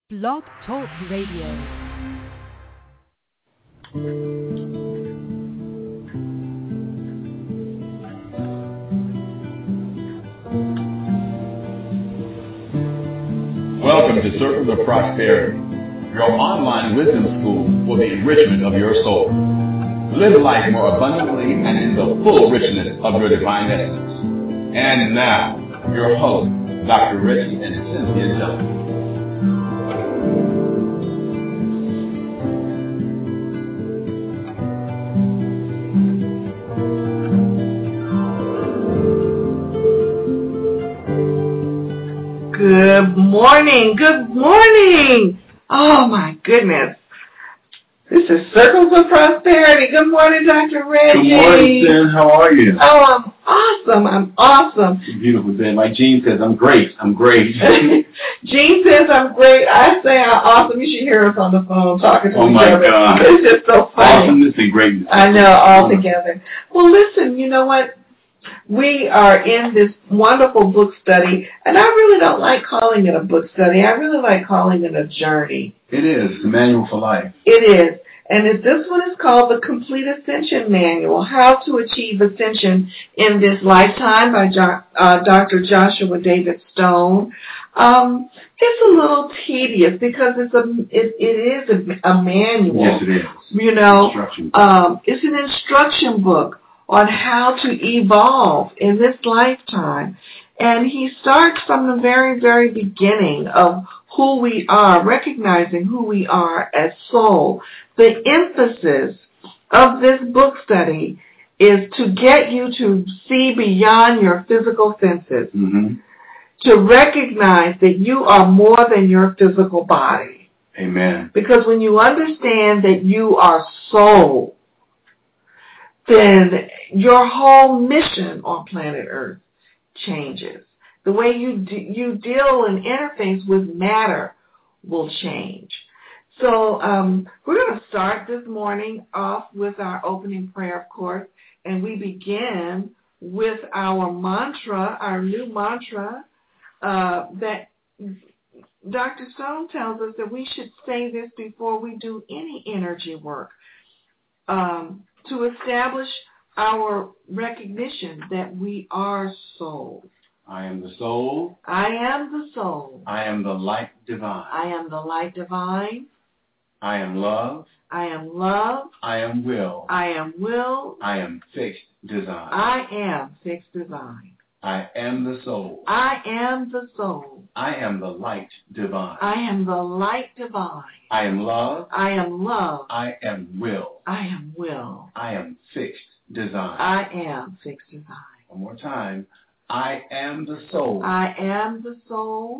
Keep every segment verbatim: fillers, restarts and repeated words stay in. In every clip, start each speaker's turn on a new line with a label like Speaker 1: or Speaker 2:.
Speaker 1: Blog Talk Radio.
Speaker 2: Welcome to Circles of Prosperity, your online wisdom school for the enrichment of your soul. Live life more abundantly and in the full richness of your divine essence. And now, your hosts, Doctor Reggie and Cynthia Jones.
Speaker 3: Good morning, good morning. Oh my goodness. This is Circles of Prosperity. Good morning, Doctor Reggie.
Speaker 4: Good morning, Sin. How are you?
Speaker 3: Oh, I'm awesome. I'm awesome.
Speaker 4: It's a beautiful day. Like Jean says, I'm great. I'm great.
Speaker 3: Jean says I'm great. I say I'm awesome. You should hear us on the phone talking to
Speaker 4: oh
Speaker 3: each
Speaker 4: my
Speaker 3: other.
Speaker 4: God.
Speaker 3: It's just so funny.
Speaker 4: Awesomeness and greatness.
Speaker 3: I know, all together. Well, listen, you know what? We are in this wonderful book study, and I really don't like calling it a book study. I really like calling it a journey.
Speaker 4: It is. The manual for life.
Speaker 3: It is. And it, this one is called The Complete Ascension Manual, How to Achieve Ascension in This Lifetime by jo- uh, Doctor Joshua David Stone. Um, it's a little tedious because it's a, it, it is a, a manual.
Speaker 4: Yes, it is.
Speaker 3: You know,
Speaker 4: Instruction.
Speaker 3: Um, it's an instruction book on how to evolve in this lifetime. And he starts from the very, very beginning of who we are, recognizing who we are as soul. The emphasis of this book study is to get you to see beyond your physical senses,
Speaker 4: mm-hmm.
Speaker 3: to recognize that you are more than your physical body.
Speaker 4: Amen.
Speaker 3: Because when you understand that you are soul, then your whole mission on planet Earth changes. The way you d- you deal and interface with matter will change. So um, we're going to start this morning off with our opening prayer, of course, and we begin with our mantra, our new mantra, uh, that Doctor Stone tells us that we should say this before we do any energy work, um, to establish our recognition that we are soul.
Speaker 4: I am the soul.
Speaker 3: I am the soul.
Speaker 4: I am the light divine.
Speaker 3: I am the light divine.
Speaker 4: I am love.
Speaker 3: I am love.
Speaker 4: I am will.
Speaker 3: I am will.
Speaker 4: I am fixed design.
Speaker 3: I am fixed design.
Speaker 4: I am the soul.
Speaker 3: I am the soul.
Speaker 4: I am the light divine.
Speaker 3: I am the light divine.
Speaker 4: I am love.
Speaker 3: I am love.
Speaker 4: I am will.
Speaker 3: I am will.
Speaker 4: I am fixed design.
Speaker 3: I am fixed design.
Speaker 4: One more time. I am the soul.
Speaker 3: I am the soul.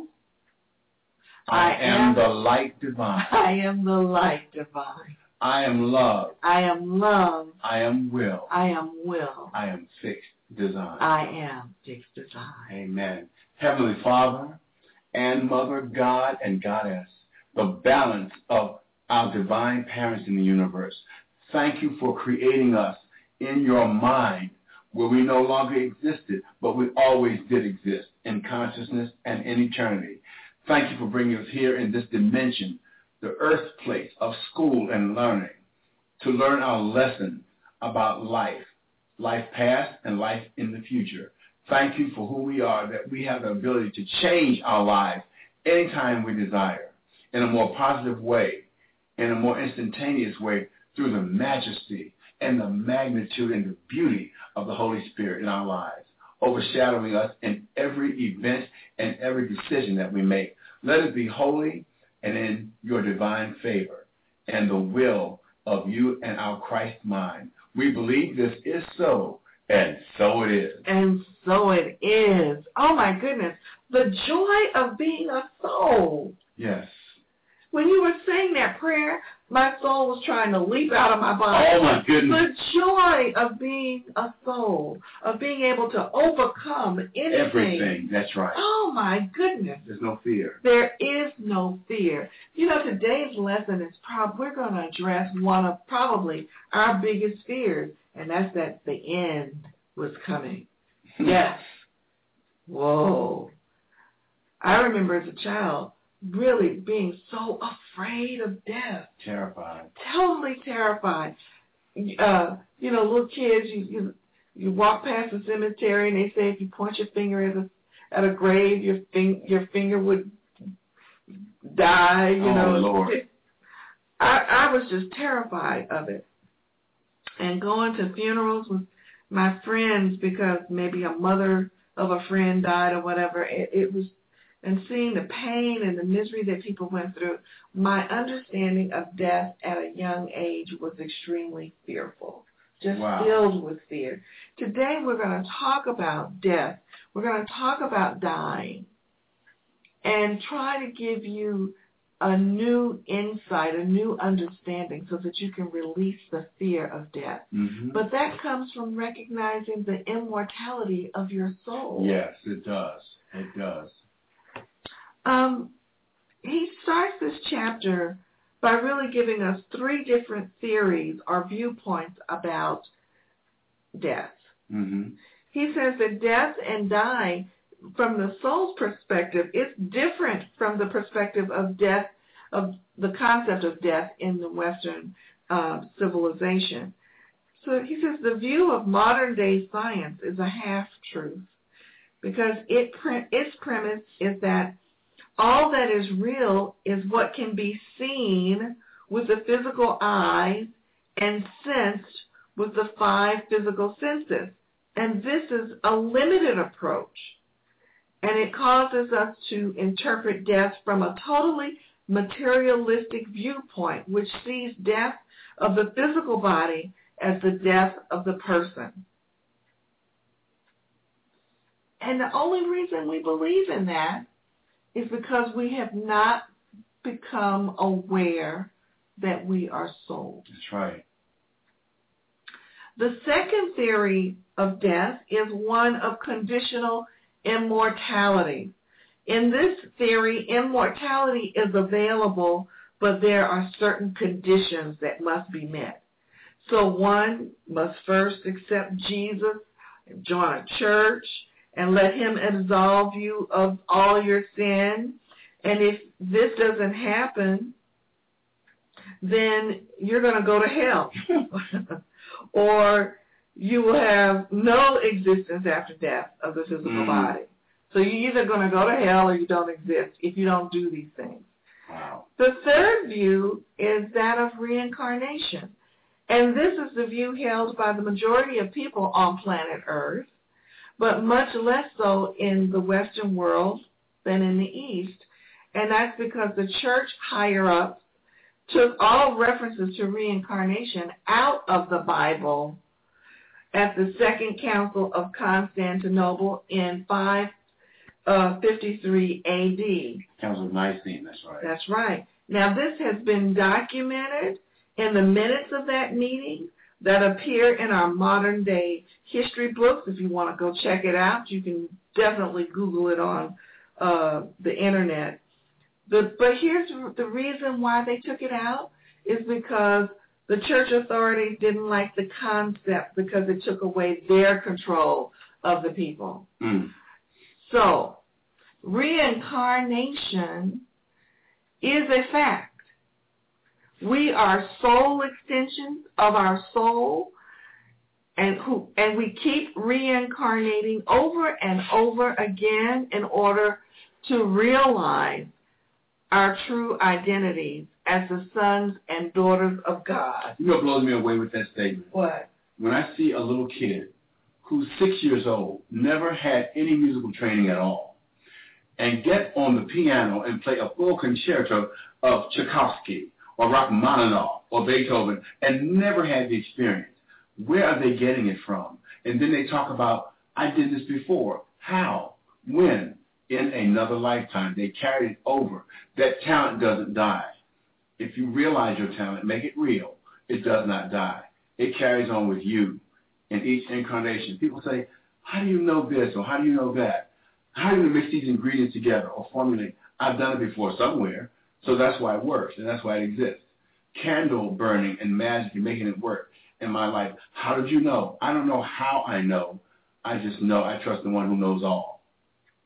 Speaker 4: I, I am, am the light divine.
Speaker 3: I am the light divine.
Speaker 4: I am love.
Speaker 3: I am love.
Speaker 4: I am will.
Speaker 3: I am will.
Speaker 4: I am fixed design.
Speaker 3: I am fixed design.
Speaker 4: Amen. Heavenly Father and Mother God and Goddess, the balance of our divine parents in the universe, thank you for creating us in your mind where we no longer existed, but we always did exist in consciousness and in eternity. Thank you for bringing us here in this dimension, the earth place of school and learning, to learn our lesson about life, life past and life in the future. Thank you for who we are, that we have the ability to change our lives anytime we desire, in a more positive way, in a more instantaneous way, through the majesty and the magnitude and the beauty of the Holy Spirit in our lives, overshadowing us in every event and every decision that we make. Let it be holy and in your divine favor and the will of you and our Christ mind. We believe this is so, and so it is.
Speaker 3: And so it is. Oh, my goodness. The joy of being a soul.
Speaker 4: Yes.
Speaker 3: When you were saying that prayer, my soul was trying to leap out of my body.
Speaker 4: Oh, my goodness.
Speaker 3: The joy of being a soul, of being able to overcome anything.
Speaker 4: Everything. That's right.
Speaker 3: Oh, my goodness.
Speaker 4: There's no fear.
Speaker 3: There is no fear. You know, today's lesson is probably, we're going to address one of probably our biggest fears, and that's that the end was coming. Yes. Whoa. I remember as a child really being so afraid of death.
Speaker 4: Terrified.
Speaker 3: Totally terrified. Uh, you know, little kids, you, you you walk past the cemetery and they say if you point your finger at a at a grave, your fing, your finger would die. You
Speaker 4: oh,
Speaker 3: know,
Speaker 4: Lord.
Speaker 3: I I was just terrified of it, and going to funerals with my friends because maybe a mother of a friend died or whatever. It, it was. And seeing the pain and the misery that people went through, my understanding of death at a young age was extremely fearful, just
Speaker 4: wow.
Speaker 3: filled with fear. Today we're going to talk about death. We're going to talk about dying and try to give you a new insight, a new understanding so that you can release the fear of death.
Speaker 4: Mm-hmm.
Speaker 3: But that comes from recognizing the immortality of your soul.
Speaker 4: Yes, it does. It does.
Speaker 3: Um, he starts this chapter by really giving us three different theories or viewpoints about death.
Speaker 4: Mm-hmm.
Speaker 3: He says that death and dying, from the soul's perspective, is different from the perspective of death, of the concept of death in the Western uh, civilization. So he says the view of modern-day science is a half-truth because it pre- its premise is that all that is real is what can be seen with the physical eyes and sensed with the five physical senses. And this is a limited approach. And it causes us to interpret death from a totally materialistic viewpoint, which sees death of the physical body as the death of the person. And the only reason we believe in that is because we have not become aware that we are souls.
Speaker 4: That's right.
Speaker 3: The second theory of death is one of conditional immortality. In this theory, immortality is available, but there are certain conditions that must be met. So one must first accept Jesus, join a church, and let him absolve you of all your sin. And if this doesn't happen, then you're going to go to hell. Or you will have no existence after death of the physical mm. body. So you're either going to go to hell or you don't exist if you don't do these things.
Speaker 4: Wow.
Speaker 3: The third view is that of reincarnation. And this is the view held by the majority of people on planet Earth, but much less so in the Western world than in the East. And that's because the church higher-ups took all references to reincarnation out of the Bible at the Second Council of Constantinople in five fifty-three A D.
Speaker 4: Council of Nicene, that's right.
Speaker 3: That's right. Now, this has been documented in the minutes of that meeting that appear in our modern-day history books. If you want to go check it out, you can definitely Google it on uh, the Internet. The, but here's the reason why they took it out is because the church authorities didn't like the concept because it took away their control of the people.
Speaker 4: Mm.
Speaker 3: So, reincarnation is a fact. We are soul extensions of our soul, and who and we keep reincarnating over and over again in order to realize our true identities as the sons and daughters of God.
Speaker 4: You know what blows me away with that statement?
Speaker 3: What?
Speaker 4: When I see a little kid who's six years old, never had any musical training at all, and get on the piano and play a full concerto of Tchaikovsky or Rachmaninoff or Beethoven and never had the experience, where are they getting it from? And then they talk about, I did this before. How? When? In another lifetime. They carried it over. That talent doesn't die. If you realize your talent, make it real. It does not die. It carries on with you in each incarnation. People say, how do you know this or how do you know that? How do you mix these ingredients together or formulate? I've done it before somewhere, so that's why it works and that's why it exists. Candle burning and magic and making it work in my life. How did you know? I don't know how I know. I just know I trust the one who knows all.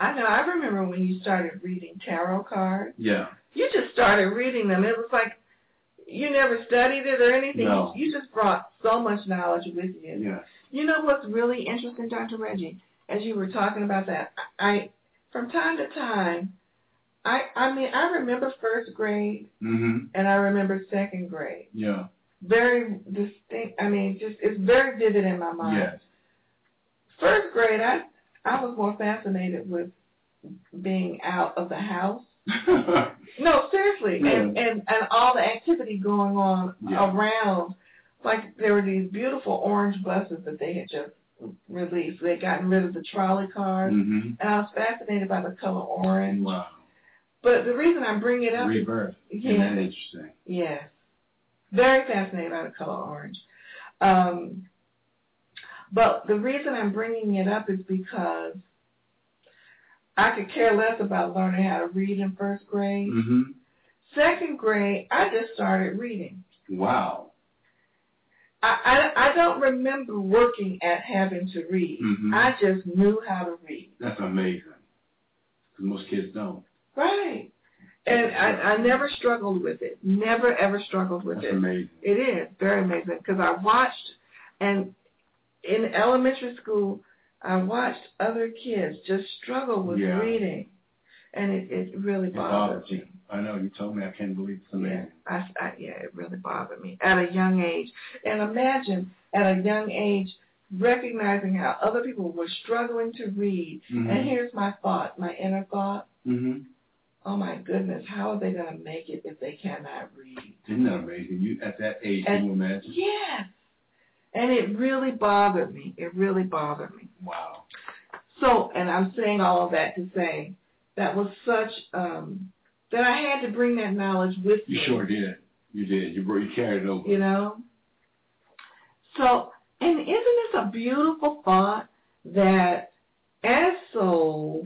Speaker 3: I know. I remember when you started reading tarot cards.
Speaker 4: Yeah.
Speaker 3: You just started reading them. It was like you never studied it or anything.
Speaker 4: No.
Speaker 3: You just brought so much knowledge with you.
Speaker 4: Yes.
Speaker 3: You know what's really interesting, Doctor Reggie? As you were talking about that, I from time to time, I I mean, I remember first grade
Speaker 4: Mm-hmm.
Speaker 3: and I remember second grade.
Speaker 4: Yeah.
Speaker 3: Very distinct. I mean, just it's very vivid in my mind.
Speaker 4: Yes.
Speaker 3: First grade, I I was more fascinated with being out of the house. No, seriously,
Speaker 4: Yeah.
Speaker 3: and, and and all the activity going on
Speaker 4: Yeah.
Speaker 3: around. Like there were these beautiful orange buses that they had just released. They'd gotten rid of the trolley cars,
Speaker 4: Mm-hmm.
Speaker 3: and I was fascinated by the color orange.
Speaker 4: Wow.
Speaker 3: But the reason I bring it up
Speaker 4: Rebirth.
Speaker 3: is
Speaker 4: Isn't that
Speaker 3: yeah,
Speaker 4: interesting?
Speaker 3: yes, very fascinated by the color orange. Um, but the reason I'm bringing it up is because I could care less about learning how to read in first grade.
Speaker 4: Mm-hmm.
Speaker 3: Second grade, I just started reading.
Speaker 4: Wow.
Speaker 3: I, I, I don't remember working at having to read.
Speaker 4: Mm-hmm.
Speaker 3: I just knew how to read.
Speaker 4: That's amazing. Because most kids don't.
Speaker 3: Right. And I, I never struggled with it. Never, ever struggled with
Speaker 4: That's
Speaker 3: it.
Speaker 4: amazing.
Speaker 3: It is very amazing because I watched, and in elementary school, I watched other kids just struggle with
Speaker 4: Yeah.
Speaker 3: reading, and it, it really
Speaker 4: It
Speaker 3: bothered
Speaker 4: bothers
Speaker 3: me.
Speaker 4: you. I know. You told me. I can't believe it's amazing.
Speaker 3: Yeah, I, I, yeah, it really bothered me at a young age. And imagine at a young age recognizing how other people were struggling to read.
Speaker 4: Mm-hmm.
Speaker 3: And here's my thought, my inner thought.
Speaker 4: Mm-hmm.
Speaker 3: Oh my goodness, how are they going to make it if they cannot read?
Speaker 4: Isn't that amazing? You at that age,
Speaker 3: And,
Speaker 4: can you imagine?
Speaker 3: yes. And it really bothered me. It really bothered me.
Speaker 4: Wow.
Speaker 3: So, and I'm saying all of that to say that was such, um, that I had to bring that knowledge with
Speaker 4: You
Speaker 3: me.
Speaker 4: sure did. You did. You, you carried it over.
Speaker 3: You know? So, and isn't this a beautiful thought that as souls,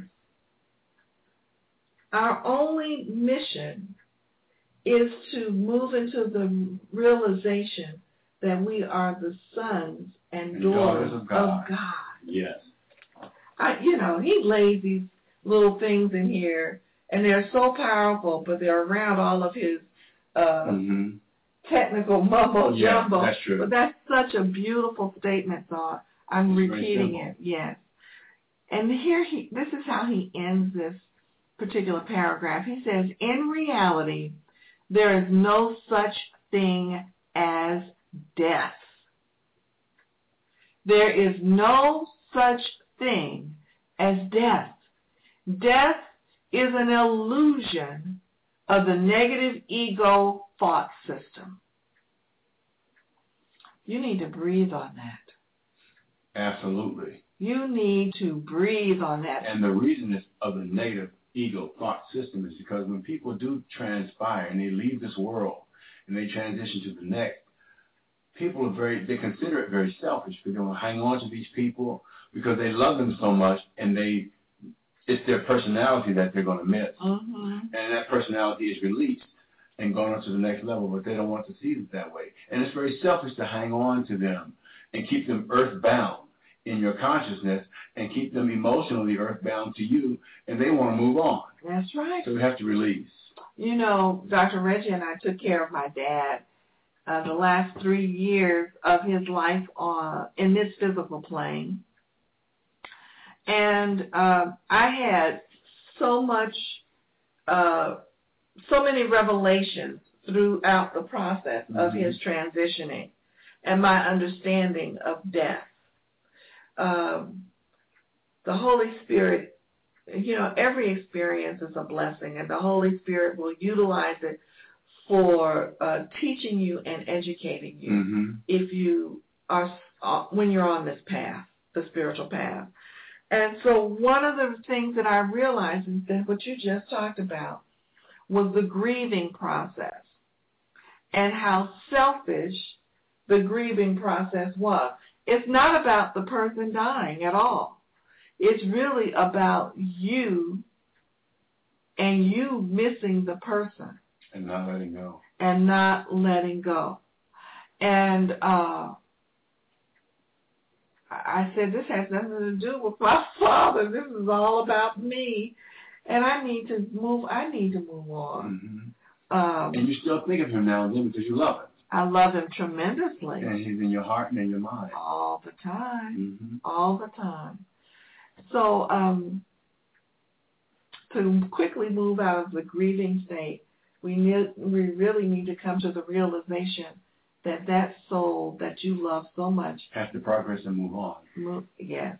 Speaker 3: our only mission is to move into the realization that we are the sons and,
Speaker 4: And
Speaker 3: daughters,
Speaker 4: daughters of God.
Speaker 3: of God.
Speaker 4: Yes.
Speaker 3: I, you know, he laid these little things in here, and they're so powerful, but they're around all of his uh,
Speaker 4: Mm-hmm.
Speaker 3: technical mumbo
Speaker 4: Yeah,
Speaker 3: jumbo.
Speaker 4: that's true.
Speaker 3: But that's such a beautiful statement, so I'm
Speaker 4: It's very
Speaker 3: repeating
Speaker 4: simple.
Speaker 3: it. Yes. And here he, this is how he ends this particular paragraph. He says, in reality, there is no such thing as death. There is no such thing as death. Death is an illusion of the negative ego thought system. You need to breathe on that.
Speaker 4: Absolutely.
Speaker 3: You need to breathe on that.
Speaker 4: And the reason it's of the negative ego thought system is because when people do transpire and they leave this world and they transition to the next, people are very, they consider it very selfish. They don't hang on to these people because they love them so much, and they, it's their personality that they're going to miss.
Speaker 3: Mm-hmm.
Speaker 4: And that personality is released and gone on to the next level, but they don't want to see it that way. And it's very selfish to hang on to them and keep them earthbound in your consciousness and keep them emotionally earthbound to you, and they want to move on.
Speaker 3: That's right.
Speaker 4: So we have to release.
Speaker 3: You know, Doctor Reggie and I took care of my dad uh, the last three years of his life on in this physical plane. And uh, I had so much, uh, so many revelations throughout the process of
Speaker 4: Mm-hmm.
Speaker 3: his transitioning and my understanding of death. Um, the Holy Spirit, you know, every experience is a blessing, and the Holy Spirit will utilize it for uh, teaching you and educating you
Speaker 4: Mm-hmm.
Speaker 3: if you are, uh, when you're on this path, the spiritual path. And so one of the things that I realized is that what you just talked about was the grieving process and how selfish the grieving process was. It's not about the person dying at all. It's really about you and you missing the person.
Speaker 4: And not letting go.
Speaker 3: And not letting go. And uh, I said, this has nothing to do with my father. This is all about me. And I need to move, I need to move on.
Speaker 4: Mm-hmm.
Speaker 3: Um,
Speaker 4: and you still think of him now and then because you love him.
Speaker 3: I love him tremendously.
Speaker 4: And he's in your heart and in your mind.
Speaker 3: All the time.
Speaker 4: Mm-hmm.
Speaker 3: All the time. So, um, to quickly move out of the grieving state, we need, we really need to come to the realization that that soul that you love so much
Speaker 4: has to progress and move on.
Speaker 3: Move, yes.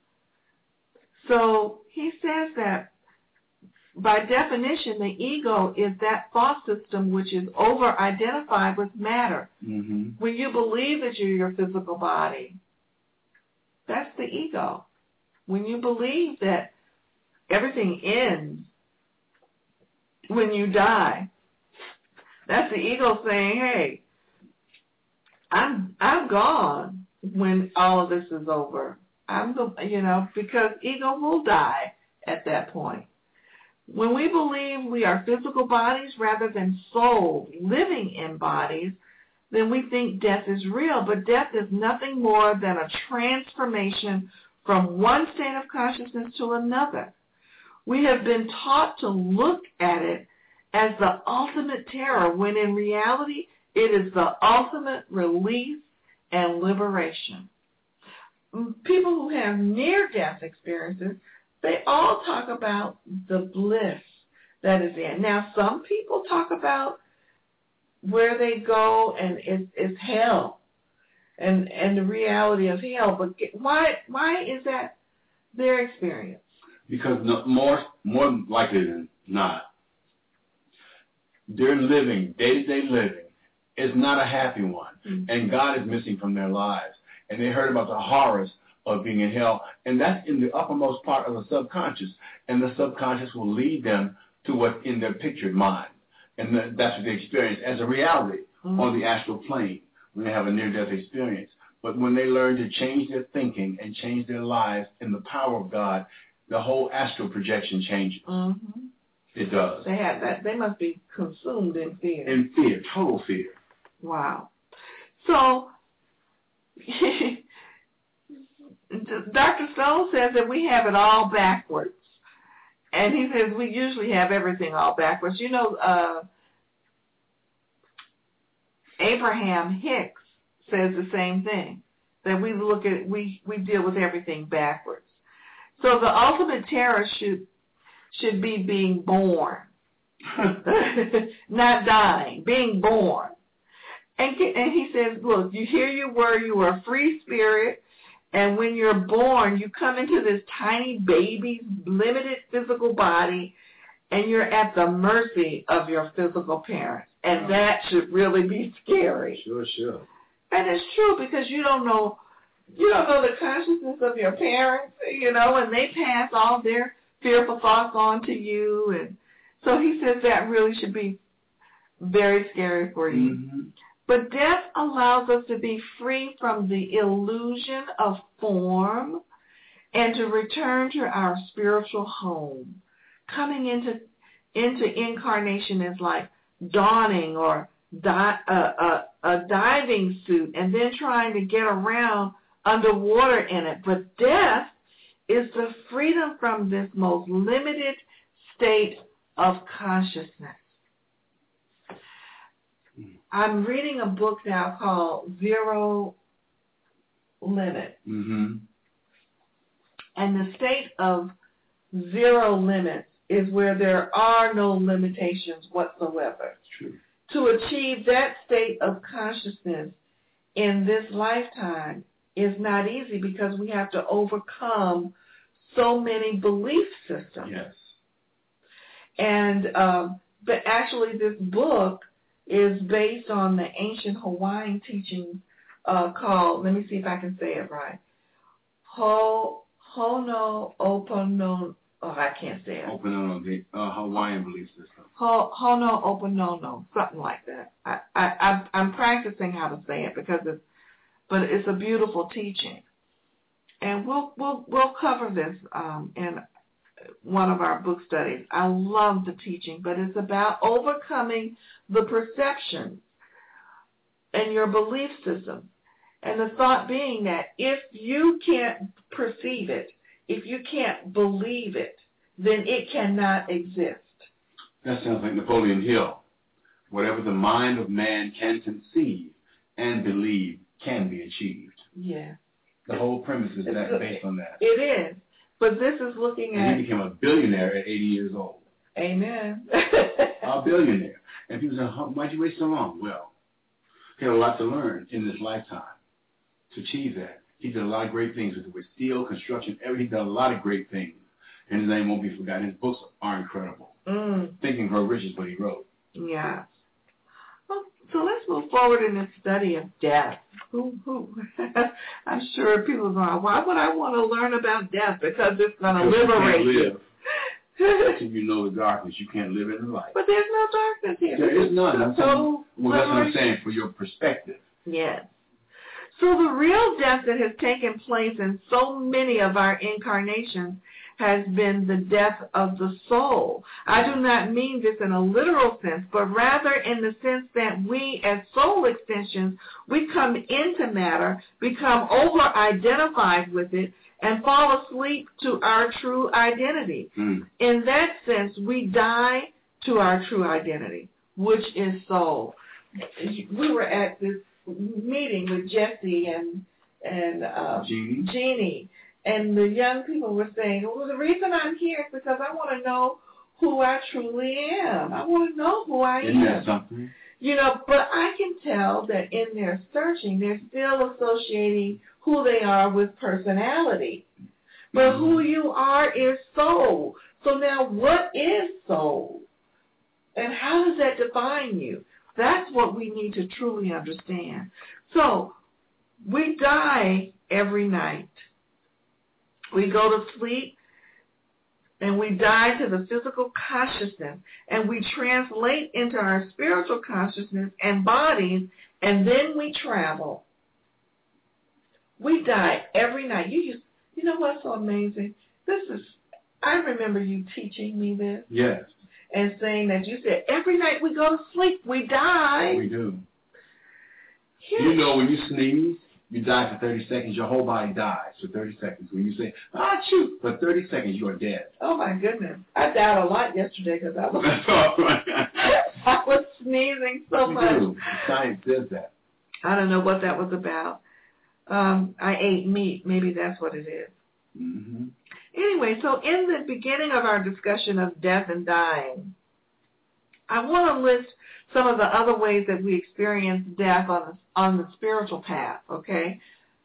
Speaker 3: So he says that by definition, the ego is that thought system which is over-identified with matter.
Speaker 4: Mm-hmm.
Speaker 3: When you believe that you're your physical body, that's the ego. When you believe that everything ends when you die, that's the ego saying, hey, I'm I'm gone when all of this is over. I'm the, you know, because ego will die at that point. When we believe we are physical bodies rather than souls living in bodies, then we think death is real. But death is nothing more than a transformation from one state of consciousness to another. We have been taught to look at it as the ultimate terror, when in reality it is the ultimate release and liberation. People who have near-death experiences, they all talk about the bliss that is in. Now, some people talk about where they go and it's, it's hell and, and the reality of hell. But why why is that their experience?
Speaker 4: Because no, more more likely than not, their living, day-to-day living, is not a happy one. Mm-hmm. And God is missing from their lives. And they heard about the horrors of being in hell. And that's in the uppermost part of the subconscious. And the subconscious will lead them to what's in their pictured mind. And the, that's what they experience as a reality mm-hmm. on the astral plane when they have a near-death experience. But when they learn to change their thinking and change their lives in the power of God, the whole astral projection changes.
Speaker 3: Mm-hmm.
Speaker 4: It does.
Speaker 3: They have that. They must be consumed in fear.
Speaker 4: In fear, total fear.
Speaker 3: Wow. So, Doctor Stone says that we have it all backwards. And he says we usually have everything all backwards. You know, uh, Abraham Hicks says the same thing, that we look at, we, we deal with everything backwards. So the ultimate terror should should be being born, not dying, being born. And, and he says, look, you here you were, you were a free spirit, and when you're born, you come into this tiny baby's limited physical body, and you're at the mercy of your physical parents. And that should really be scary.
Speaker 4: Sure, sure.
Speaker 3: And it's true, because you don't know, you don't know the consciousness of your parents, you know, and they pass all their fearful thoughts on to you. And so he says that really should be very scary for you.
Speaker 4: Mm-hmm.
Speaker 3: But death allows us to be free from the illusion of form and to return to our spiritual home. Coming into into incarnation is like donning or di- uh, a, a diving suit and then trying to get around underwater in it. But death is the freedom from this most limited state of consciousness. I'm reading a book now called Zero Limit.
Speaker 4: Mm-hmm.
Speaker 3: And the state of zero limits is where there are no limitations whatsoever.
Speaker 4: That's true.
Speaker 3: To achieve that state of consciousness in this lifetime is not easy, because we have to overcome so many belief systems.
Speaker 4: Yes.
Speaker 3: And um, but actually this book is based on the ancient Hawaiian teachings uh, called, let me see if I can say it right, Ho Ho'oponopono. Oh, I can't say it.
Speaker 4: Oponono, the uh, Hawaiian belief system.
Speaker 3: Ho Ho'oponopono, something like that. I, I, I'm practicing how to say it because it's, but it's a beautiful teaching, and we'll we'll we'll cover this um, in one of our book studies. I love the teaching, but it's about overcoming the perceptions and your belief system. And the thought being that if you can't perceive it, if you can't believe it, then it cannot exist.
Speaker 4: That sounds like Napoleon Hill. Whatever the mind of man can conceive and believe can be achieved.
Speaker 3: Yeah.
Speaker 4: The whole premise is that
Speaker 3: It's,
Speaker 4: based on that.
Speaker 3: It is. But this is looking
Speaker 4: and
Speaker 3: at...
Speaker 4: he became a billionaire at eighty years old.
Speaker 3: Amen.
Speaker 4: A billionaire. And people say, why'd you wait so long? Well, he had a lot to learn in this lifetime to achieve that. He did a lot of great things with, with steel, construction, everything. He did a lot of great things. And his name won't be forgotten. His books are incredible.
Speaker 3: Mm.
Speaker 4: Think and Grow Rich is what he wrote.
Speaker 3: Yeah. Well, so let's move forward in this study of death. Who, who? I'm sure people are going, why would I want to learn about death? Because it's going to liberate you.
Speaker 4: Until you know the darkness, you can't live in the light.
Speaker 3: But there's no darkness here.
Speaker 4: There is none. I'm
Speaker 3: so
Speaker 4: well, that's what I'm saying, for your perspective.
Speaker 3: Yes. So the real death that has taken place in so many of our incarnations has been the death of the soul. I do not mean this in a literal sense, but rather in the sense that we as soul extensions, we come into matter, become over-identified with it, and fall asleep to our true identity. Mm. In that sense, we die to our true identity, which is soul. We were at this meeting with Jesse and and uh,
Speaker 4: Jeannie.
Speaker 3: Jeannie, and the young people were saying, well, the reason I'm here is because I want to know who I truly am. I want to know who I
Speaker 4: Isn't
Speaker 3: am.
Speaker 4: That something?
Speaker 3: You know, but I can tell that in their searching, they're still associating who they are with personality. But mm-hmm. who you are is soul. So now what is soul? And how does that define you? That's what we need to truly understand. So we die every night. We go to sleep and we die to the physical consciousness, and we translate into our spiritual consciousness and bodies, and then we travel. We die every night. You just, you know what's so amazing? This is, I remember you teaching me this.
Speaker 4: Yes.
Speaker 3: And saying that you said, every night we go to sleep, we die.
Speaker 4: We do.
Speaker 3: Yes.
Speaker 4: You know, when you sneeze, you die for thirty seconds. Your whole body dies for thirty seconds. When you say, ah, shoot, for thirty seconds, you are dead.
Speaker 3: Oh, my goodness. I died a lot yesterday because I was, I was sneezing so
Speaker 4: you
Speaker 3: much.
Speaker 4: Do. Science says that.
Speaker 3: I don't know what that was about. Um, I ate meat. Maybe that's what it is.
Speaker 4: Mm-hmm.
Speaker 3: Anyway, so in the beginning of our discussion of death and dying, I want to list some of the other ways that we experience death on the, on the spiritual path, okay?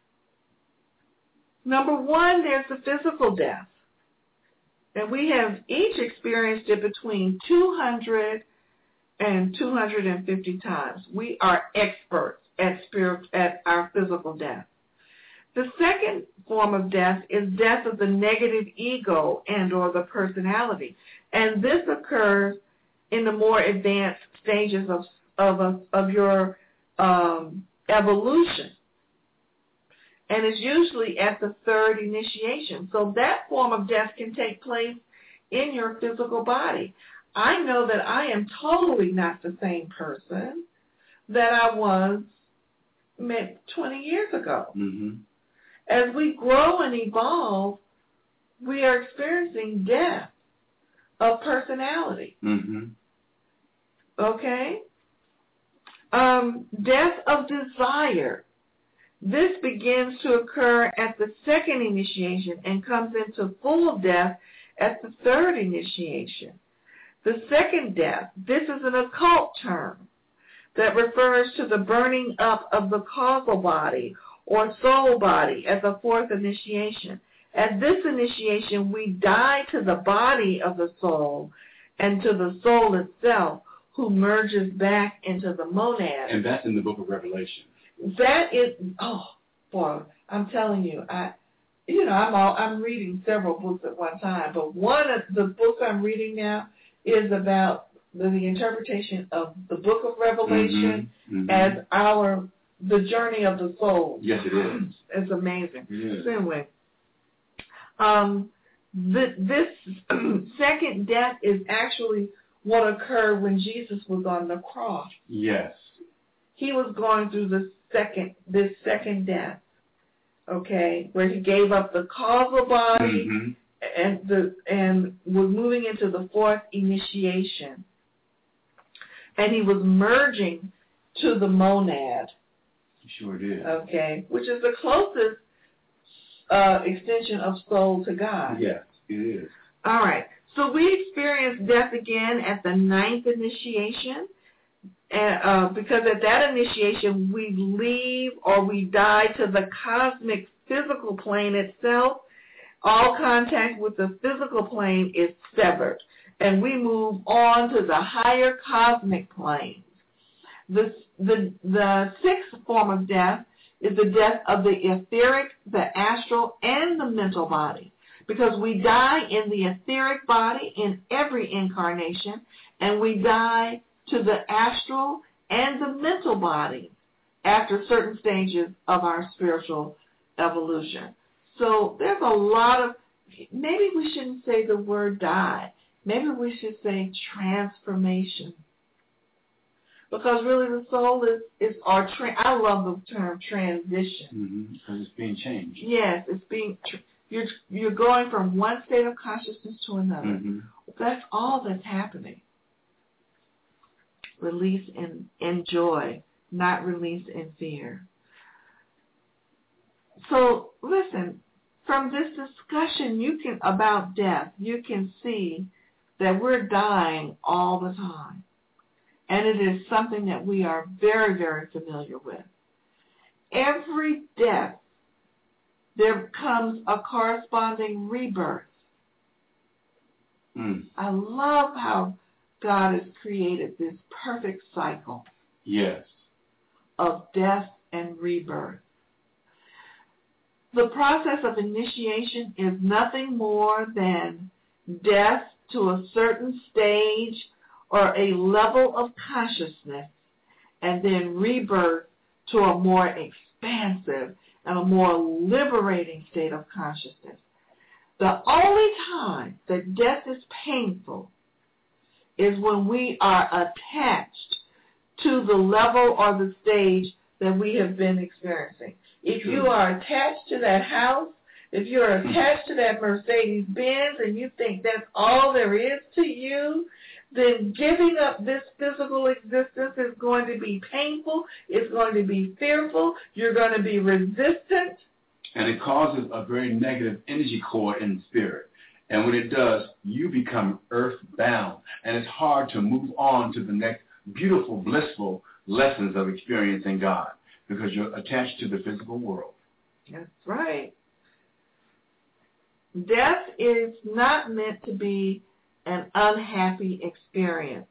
Speaker 3: Number one, there's the physical death. And we have each experienced it between two hundred and two hundred fifty times. We are experts at spirit, at our physical death. The second form of death is death of the negative ego and or the personality. And this occurs in the more advanced stages of of, of your um, evolution. And it's usually at the third initiation. So that form of death can take place in your physical body. I know that I am totally not the same person that I was twenty years ago.
Speaker 4: Mm-hmm.
Speaker 3: As we grow and evolve, we are experiencing death of personality.
Speaker 4: Mm-hmm.
Speaker 3: Okay? Um, death of desire. This begins to occur at the second initiation and comes into full death at the third initiation. The second death, this is an occult term that refers to the burning up of the causal body or soul body at the fourth initiation. At this initiation, we die to the body of the soul and to the soul itself, who merges back into the monad.
Speaker 4: And that's in the book of Revelation.
Speaker 3: That is, oh, boy, I'm telling you, I, you know, I'm all, I'm reading several books at one time, but one of the books I'm reading now is about the, the interpretation of the book of Revelation
Speaker 4: mm-hmm. Mm-hmm.
Speaker 3: as our the journey of the soul.
Speaker 4: Yes, it is.
Speaker 3: It's amazing.
Speaker 4: Yes.
Speaker 3: So anyway, um, the, this second death is actually what occurred when Jesus was on the cross.
Speaker 4: Yes.
Speaker 3: He was going through the second, this second death, okay, where he gave up the causal body
Speaker 4: Mm-hmm.
Speaker 3: and the and was moving into the fourth initiation, and he was merging to the monad.
Speaker 4: He sure did.
Speaker 3: Okay, which is the closest uh, extension of soul to God.
Speaker 4: Yes, it is.
Speaker 3: All right. So we experience death again at the ninth initiation, and, uh, because at that initiation we leave or we die to the cosmic physical plane itself. All contact with the physical plane is severed, and we move on to the higher cosmic planes. The, the, the sixth form of death is the death of the etheric, the astral, and the mental body. Because we die in the etheric body in every incarnation, and we die to the astral and the mental body after certain stages of our spiritual evolution. So there's a lot of, maybe we shouldn't say the word die. Maybe we should say transformation. Because really the soul is, is our, tra- I love the term transition.
Speaker 4: Mm-hmm. Because it's being changed.
Speaker 3: Yes, it's being, you're, you're going from one state of consciousness to another.
Speaker 4: Mm-hmm.
Speaker 3: That's all that's happening. Release in, in joy, not release in fear. So listen, from this discussion you can about death, you can see that we're dying all the time. And it is something that we are very, very familiar with. Every death, there comes a corresponding rebirth.
Speaker 4: Mm.
Speaker 3: I love how God has created this perfect cycle.
Speaker 4: Yes.
Speaker 3: Of death and rebirth. The process of initiation is nothing more than death to a certain stage or a level of consciousness, and then rebirth to a more expansive and a more liberating state of consciousness. The only time that death is painful is when we are attached to the level or the stage that we have been experiencing. If you are attached to that house, if you are attached to that Mercedes-Benz and you think that's all there is to you, then giving up this physical existence is going to be painful, it's going to be fearful, you're going to be resistant.
Speaker 4: And it causes a very negative energy core in the spirit. And when it does, you become earthbound. And it's hard to move on to the next beautiful, blissful lessons of experiencing God because you're attached to the physical world.
Speaker 3: That's right. Death is not meant to be an unhappy experience.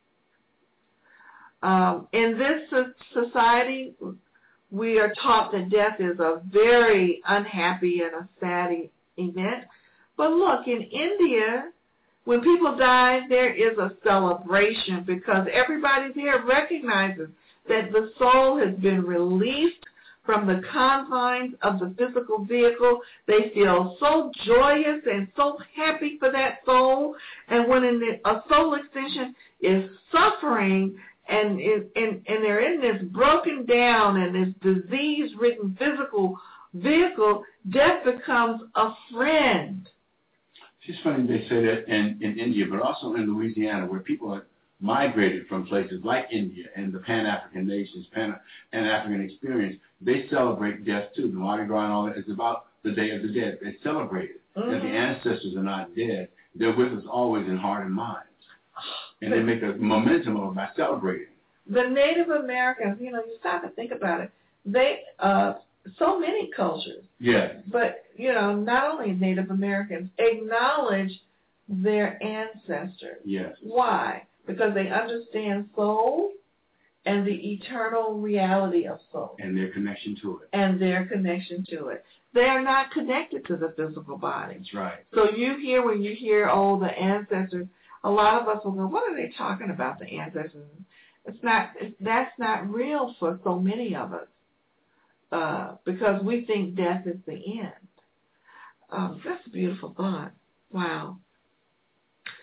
Speaker 3: Um, in this society, we are taught that death is a very unhappy and a sad e- event. But look, in India, when people die, there is a celebration because everybody there recognizes that the soul has been released from the confines of the physical vehicle. They feel so joyous and so happy for that soul. And when in the, a soul extension is suffering and, is, and, and they're in this broken down and this disease-ridden physical vehicle, death becomes a friend.
Speaker 4: It's funny they say that in, in India, but also in Louisiana, where people are migrated from places like India and the Pan-African nations, Pan-African experience, they celebrate death too. The Mardi Gras and all that is about the Day of the Dead. They celebrate it. Mm-hmm. That the ancestors are not dead. They're with us always in heart and mind. And they make a momentum of it by celebrating.
Speaker 3: The Native Americans, you know, you stop and think about it. They, uh, so many cultures.
Speaker 4: Yes.
Speaker 3: But, you know, not only Native Americans acknowledge their ancestors.
Speaker 4: Yes.
Speaker 3: Why? Because they understand soul and the eternal reality of soul.
Speaker 4: And their connection to it.
Speaker 3: And their connection to it. They are not connected to the physical body.
Speaker 4: That's right.
Speaker 3: So you hear, when you hear, oh, the ancestors, a lot of us will go, what are they talking about, the ancestors? It's not, it's, that's not real for so many of us. Uh, because we think death is the end. Um, that's a beautiful thought. Wow.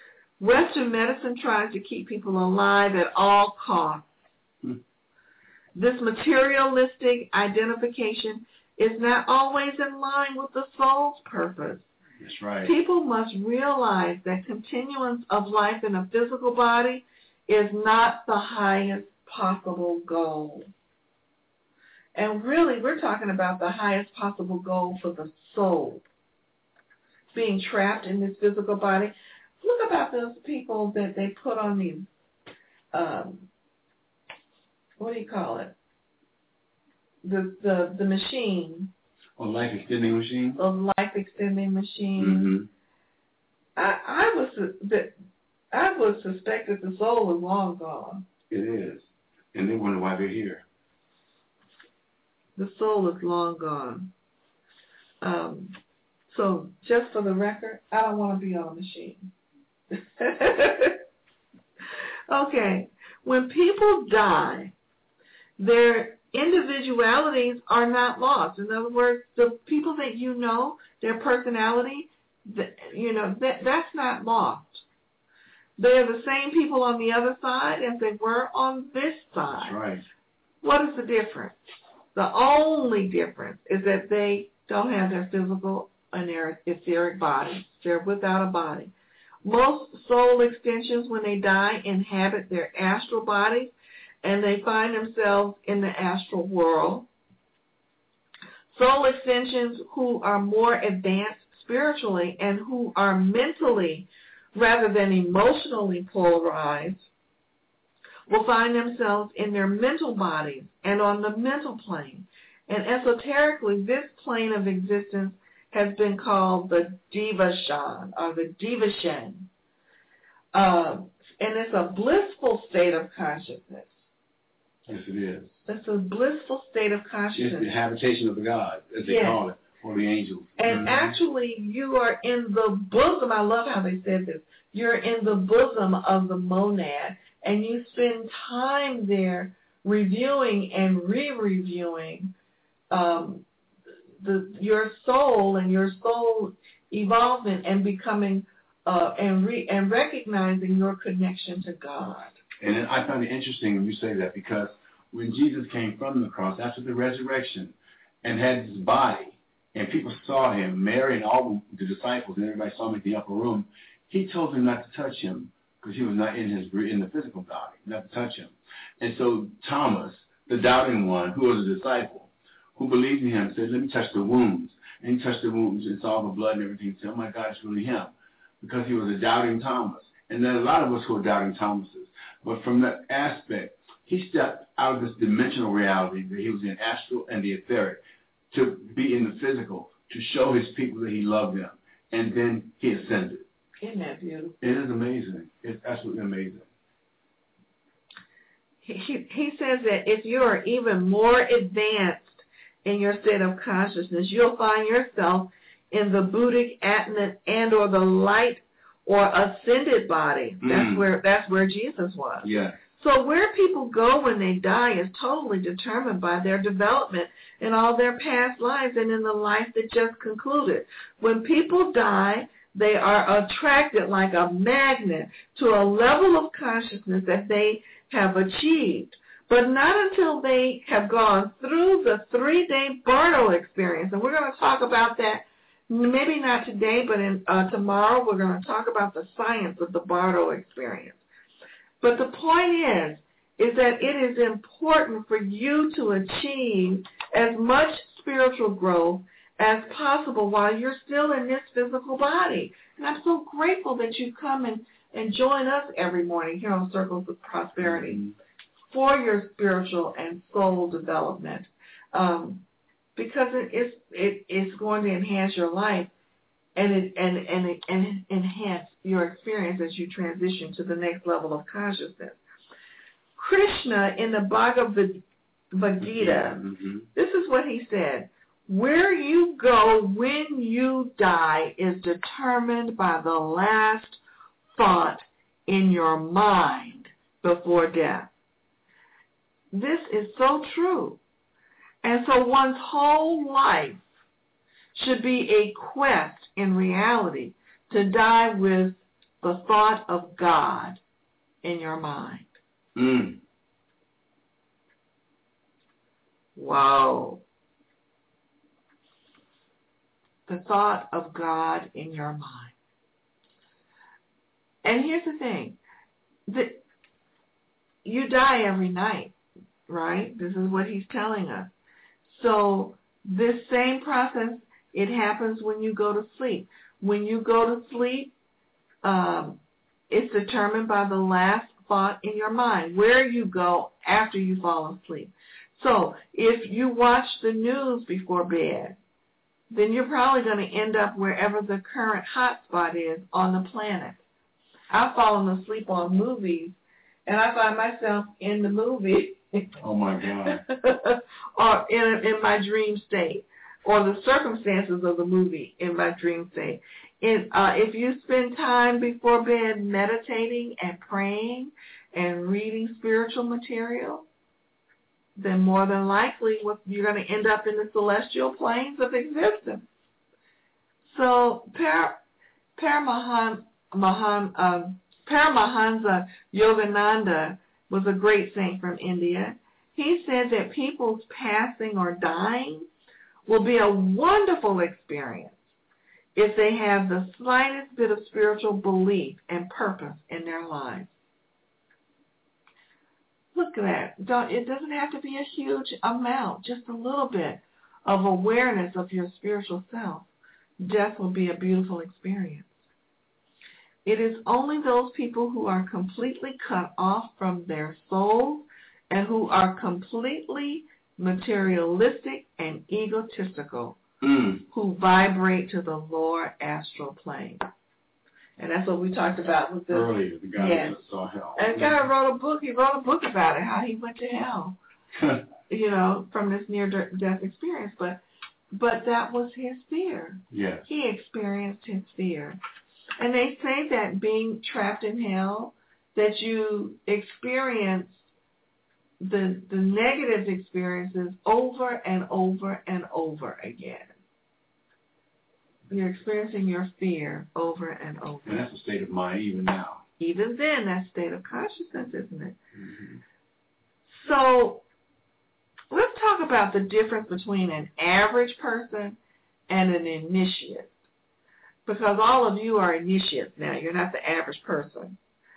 Speaker 3: Western medicine tries to keep people alive at all costs. Hmm. This materialistic identification is not always in line with the soul's purpose.
Speaker 4: That's right.
Speaker 3: People must realize that continuance of life in a physical body is not the highest possible goal. And really, we're talking about the highest possible goal for the soul. Being trapped in this physical body. Look about those people that they put on these, um, what do you call it? The the, the machine.
Speaker 4: A life extending machine?
Speaker 3: A life extending machine.
Speaker 4: Mm-hmm.
Speaker 3: I, I was I would suspect that the soul is long gone.
Speaker 4: It is. And they wonder why they're here.
Speaker 3: The soul is long gone. Um, so just for the record, I don't want to be on a machine. Okay. When people die, their individualities are not lost. In other words, the people that you know, their personality, the, you know, that that's not lost. They're the same people on the other side as they were on this side.
Speaker 4: That's right.
Speaker 3: What is the difference? The only difference is that they don't have their physical and their etheric bodies. They're without a body. Most soul extensions, when they die, inhabit their astral bodies, and they find themselves in the astral world. Soul extensions who are more advanced spiritually and who are mentally rather than emotionally polarized will find themselves in their mental bodies and on the mental plane. And esoterically, this plane of existence has been called the Devachan, or the Devachan. Uh, and it's a blissful state of consciousness.
Speaker 4: Yes, it is.
Speaker 3: It's a blissful state of consciousness.
Speaker 4: It's the habitation of the God, as they
Speaker 3: yes.
Speaker 4: call it, or the angels.
Speaker 3: And
Speaker 4: mm-hmm.
Speaker 3: actually, you are in the bosom. I love how they said this. You're in the bosom of the monad, and you spend time there reviewing and re-reviewing um, the, your soul and your soul evolvement and becoming uh, and re, and recognizing your connection to God.
Speaker 4: And I find it interesting when you say that, because when Jesus came from the cross after the resurrection and had his body, and people saw him, Mary and all the disciples, and everybody saw him in the upper room, he told them not to touch him because he was not in his in the physical body, not to touch him. And so Thomas, the doubting one, who was a disciple, who believed in him, said, let me touch the wounds. And he touched the wounds and saw the blood and everything. He said, oh my God, it's really him. Because he was a doubting Thomas. And there are a lot of us who are doubting Thomases. But from that aspect, he stepped out of this dimensional reality that he was in astral and the etheric to be in the physical, to show his people that he loved them. And then he ascended.
Speaker 3: Isn't that beautiful?
Speaker 4: It is amazing. It's absolutely amazing.
Speaker 3: He, he says that if you are even more advanced in your state of consciousness, you'll find yourself in the Buddhic and, and or the light or ascended body.
Speaker 4: Mm.
Speaker 3: That's where that's where Jesus was.
Speaker 4: Yeah.
Speaker 3: So where people go when they die is totally determined by their development in all their past lives and in the life that just concluded. When people die, they are attracted like a magnet to a level of consciousness that they have achieved, but not until they have gone through the three-day Bardo experience. And we're going to talk about that, maybe not today, but in, uh, tomorrow we're going to talk about the science of the Bardo experience. But the point is, is that it is important for you to achieve as much spiritual growth as possible while you're still in this physical body. And I'm so grateful that you come and, and join us every morning here on Circles of Prosperity mm-hmm. for your spiritual and soul development, um, because it, it's, it, it's going to enhance your life and, it, and, and, it, and enhance your experience as you transition to the next level of consciousness. Krishna in the Bhagavad Gita, mm-hmm. this is what he said. Where you go when you die is determined by the last thought in your mind before death. This is so true. And so one's whole life should be a quest in reality to die with the thought of God in your mind.
Speaker 4: Mm.
Speaker 3: Whoa. The thought of God in your mind. And here's the thing. The, you die every night, right? This is what he's telling us. So this same process, it happens when you go to sleep. When you go to sleep, um, it's determined by the last thought in your mind, where you go after you fall asleep. So if you watch the news before bed, then you're probably going to end up wherever the current hot spot is on the planet. I've fallen asleep on movies, and I find myself in the movie.
Speaker 4: Oh, my God.
Speaker 3: Or in, in my dream state, or the circumstances of the movie in my dream state. It, uh, if you spend time before bed meditating and praying and reading spiritual material, then more than likely you're going to end up in the celestial planes of existence. So Par- Paramahan, Mahan, um, Paramahansa Yogananda was a great saint from India. He said that people's passing or dying will be a wonderful experience if they have the slightest bit of spiritual belief and purpose in their lives. Look at that. Don't, it doesn't have to be a huge amount, just a little bit of awareness of your spiritual self. Death will be a beautiful experience. It is only those people who are completely cut off from their souls and who are completely materialistic and egotistical mm. who vibrate to the lower astral plane. And that's what we talked about with the
Speaker 4: earlier, the guy
Speaker 3: yes.
Speaker 4: that saw hell.
Speaker 3: And the guy wrote a book. He wrote a book about it, how he went to hell, you know, from this near-death experience. But, but that was his fear.
Speaker 4: Yes.
Speaker 3: He experienced his fear. And they say that being trapped in hell, that you experience the the negative experiences over and over and over again. You're experiencing your fear over and over.
Speaker 4: And that's a state of mind even now.
Speaker 3: Even then, that's state of consciousness, isn't it?
Speaker 4: Mm-hmm.
Speaker 3: So let's talk about the difference between an average person and an initiate. Because all of you are initiates now. You're not the average person.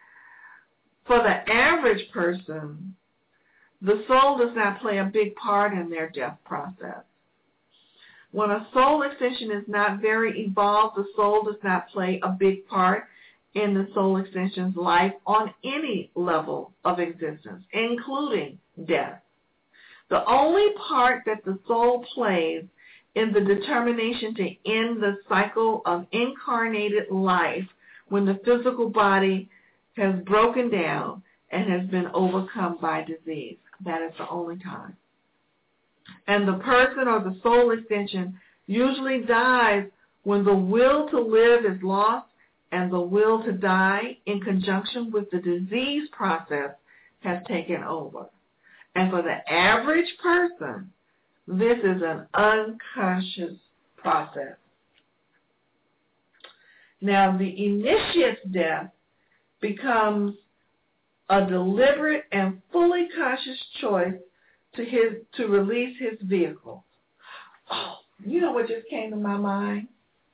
Speaker 3: For the average person, the soul does not play a big part in their death process. When a soul extension is not very evolved, the soul does not play a big part in the soul extension's life on any level of existence, including death. The only part that the soul plays in the determination to end the cycle of incarnated life when the physical body has broken down and has been overcome by disease. That is the only time. And the person or the soul extension usually dies when the will to live is lost and the will to die in conjunction with the disease process has taken over. And for the average person, this is an unconscious process. Now, the initiate's death becomes a deliberate and fully conscious choice to his to release his vehicle. Oh, you know what just came to my mind?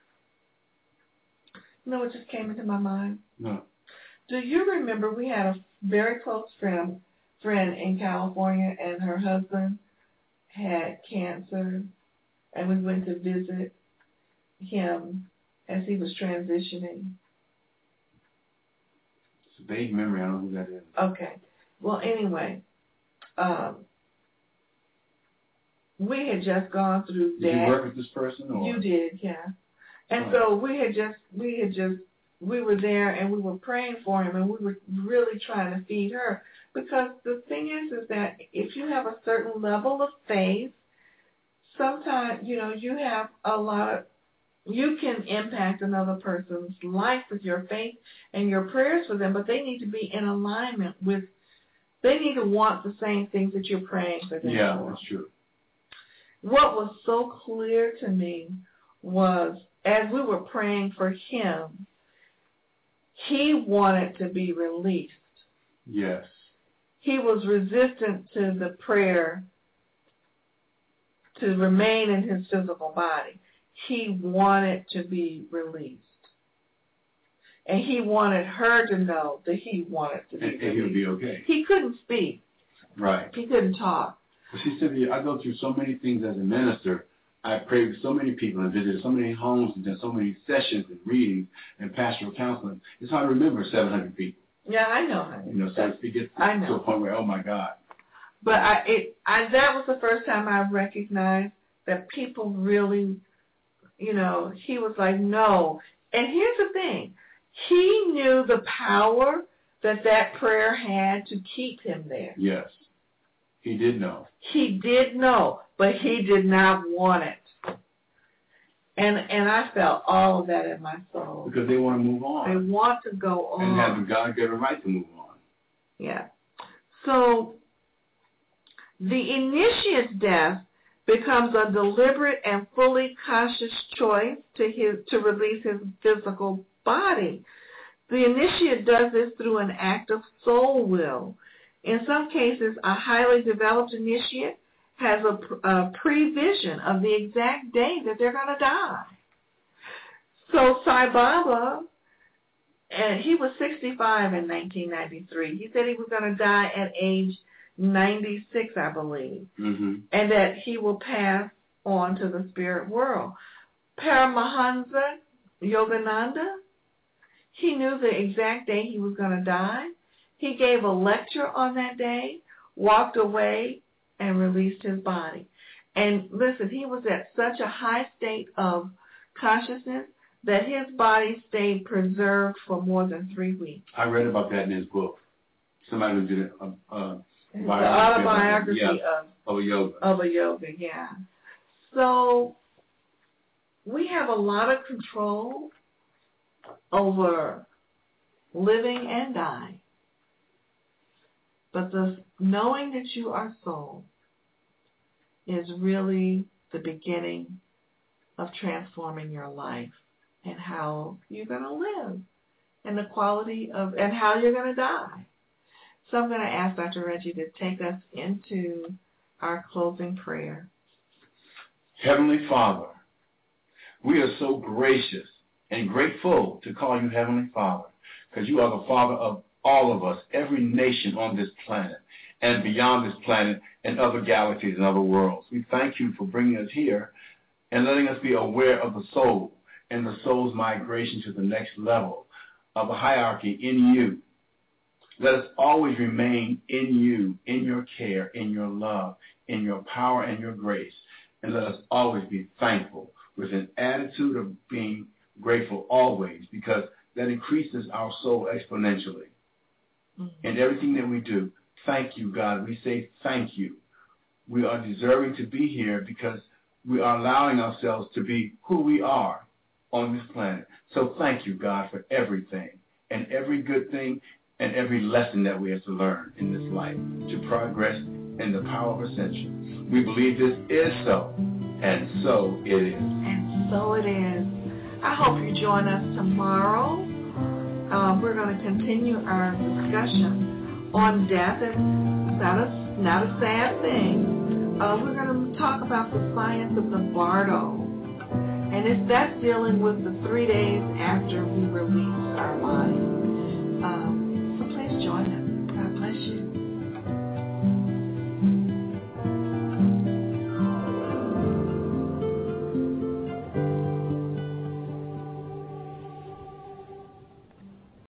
Speaker 3: You know what just came into my mind?
Speaker 4: No.
Speaker 3: Do you remember we had a very close friend friend in California, and her husband had cancer, and we went to visit him as he was transitioning?
Speaker 4: It's a vague memory. I don't know who that is.
Speaker 3: Okay. Well, anyway, um, we had just gone through that.
Speaker 4: Did you work with this person? Or?
Speaker 3: You did, yeah. And
Speaker 4: right.
Speaker 3: so we had just, we had just, we were there and we were praying for him, and we were really trying to feed her. Because the thing is, is that if you have a certain level of faith, sometimes, you know, you have a lot of, you can impact another person's life with your faith and your prayers for them, but they need to be in alignment with, they need to want the same things that you're praying for them.
Speaker 4: Yeah,
Speaker 3: for.
Speaker 4: that's true.
Speaker 3: What was so clear to me was, as we were praying for him, he wanted to be released.
Speaker 4: Yes.
Speaker 3: He was resistant to the prayer to remain in his physical body. He wanted to be released. And he wanted her to know that he wanted to be
Speaker 4: and,
Speaker 3: released.
Speaker 4: And he would be okay.
Speaker 3: He couldn't speak.
Speaker 4: Right.
Speaker 3: He couldn't talk.
Speaker 4: But see, Cynthia, I go through so many things as a minister. I prayed with so many people and visited so many homes and done so many sessions and readings and pastoral counseling. It's hard to remember seven hundred people.
Speaker 3: Yeah, I know, honey.
Speaker 4: You know, so it gets to,
Speaker 3: I know.
Speaker 4: to a point where, oh, my God.
Speaker 3: But I, it, I, that was the first time I recognized that people really, you know, he was like, no. And here's the thing. He knew the power that that prayer had to keep him there.
Speaker 4: Yes. He did know.
Speaker 3: He did know, but he did not want it. And and I felt all of that in my soul.
Speaker 4: Because they want to move on.
Speaker 3: They want to go on.
Speaker 4: And have the God-given right to move on.
Speaker 3: Yeah. So the initiate's death becomes a deliberate and fully conscious choice to his to release his physical body. The initiate does this through an act of soul will. In some cases, a highly developed initiate has a, a prevision of the exact day that they're going to die. So Sai Baba, and he was sixty-five in nineteen ninety-three. He said he was going to die at age ninety-six, I believe,
Speaker 4: mm-hmm.
Speaker 3: and that he will pass on to the spirit world. Paramahansa Yogananda, he knew the exact day he was going to die. He gave a lecture on that day, walked away, and released his body. And listen, he was at such a high state of consciousness that his body stayed preserved for more than three weeks.
Speaker 4: I read about that in his book. Somebody who did a, a
Speaker 3: the autobiography
Speaker 4: yeah,
Speaker 3: of,
Speaker 4: of a yoga.
Speaker 3: Of a yoga, yeah. So we have a lot of control over living and dying. But the knowing that you are soul is really the beginning of transforming your life and how you're going to live and the quality of, and how you're going to die. So I'm going to ask Doctor Reggie to take us into our closing prayer.
Speaker 4: Heavenly Father, we are so gracious and grateful to call you Heavenly Father, because you are the Father of all of us, every nation on this planet, and beyond this planet, and other galaxies and other worlds. We thank you for bringing us here and letting us be aware of the soul and the soul's migration to the next level of a hierarchy in you. Let us always remain in you, in your care, in your love, in your power and your grace. And let us always be thankful with an attitude of being grateful always, because that increases our soul exponentially. Mm-hmm. In everything that we do, thank you, God. We say thank you. We are deserving to be here because we are allowing ourselves to be who we are on this planet. So thank you, God, for everything and every good thing and every lesson that we have to learn in this life to progress in the power of ascension. We believe this is so, and so it is.
Speaker 3: And so it is. I hope you join us tomorrow. Uh, we're going to continue our discussion on death. It's not a, not a sad thing. Uh, we're going to talk about the science of the Bardo. And it's that's dealing with the three days after we release our lives.